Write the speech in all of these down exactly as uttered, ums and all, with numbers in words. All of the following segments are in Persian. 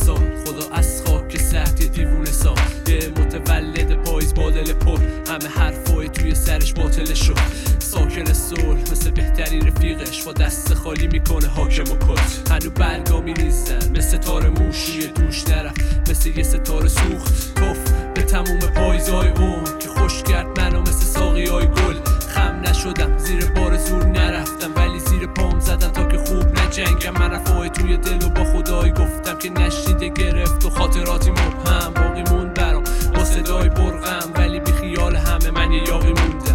سال خدا از خاک سخت یه دیوونه سال، یه متولد پاییز با دل پر، همه حرفای توی سرش باطل شد. ساکن صلح مثل بهترین رفیقش با دست خالی میکنه حاکم و کت. هنو برگا میریزن مثل تار موش روی دوش نرفت، مثل یه ستاره سوخت توف به تموم پاییزای اون که خوش کرد منو مثل ساقی های گل. خم نشدم زیر بار زور نرفتم، ولی زیر پام زدم تا که خوب نجنگم. من رفای توی دل و با خدای گفتم که نشنیده گرفت و خاطراتی مبهم باقی مون برام با صدای برغم، ولی بی خیال همه من یه یاقی موندم.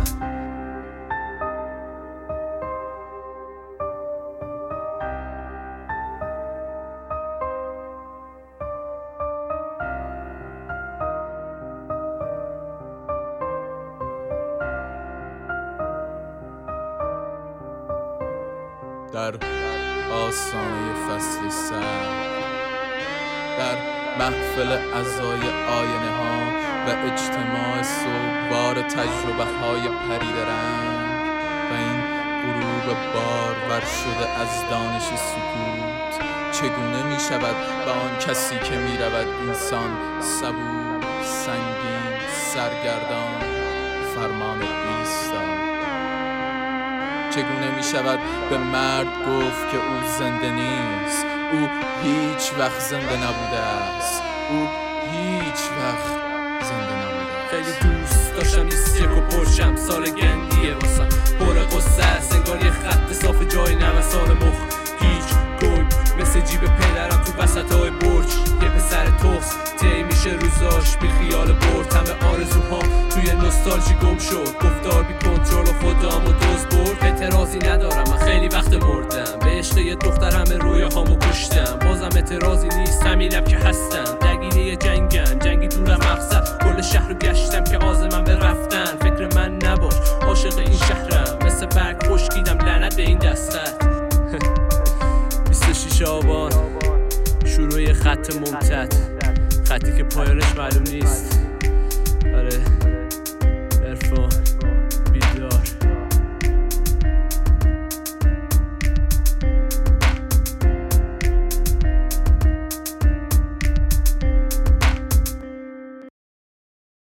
در آستانه فصل سرد، در محفل عزای آینه ها و اجتماع صبحوار تجربه های پرید رنگ و این غروب بارور شده از دانش سکوت، چگونه می شود به آن کسی که می رود انسان صبور، سنگین، سرگردان فرمان ایستاد؟ چگونه می شود به مرد گفت که او زنده نیست؟ او هیچ وقت زنده نبوده است، او هیچ وقت زنده نبوده است. خیلی دوست داشتم یه سیرک و پرشم، سال گندیه واسم پر قصه است، انگار یه خط صاف جای نوسان مخ هیچ گوی مثل جیب پدرم تو وسط های برج. یه پسر تخص طی میشه روزاش بی خیال برد، همه آرزوها توی نوستالژی گم شد، گفتار بی کنترل و خودم و دوز برد. اعتراضی ندارم من خیلی وقت مردم، به عشق یه دختر همه رویاهامو کشتم، بازم اعتراضی نیست همینم که هستم. درگیری جنگن جنگی دورم مقصد، کل شهر رو گشتم که آزمم به رفتن. فکر من نباش عاشق این شهرم، مثل برگ خشکیدم لعنت به این دستت. بیست و شش آبان شروع خط ممتد، خطی که پایانش معلوم نیست.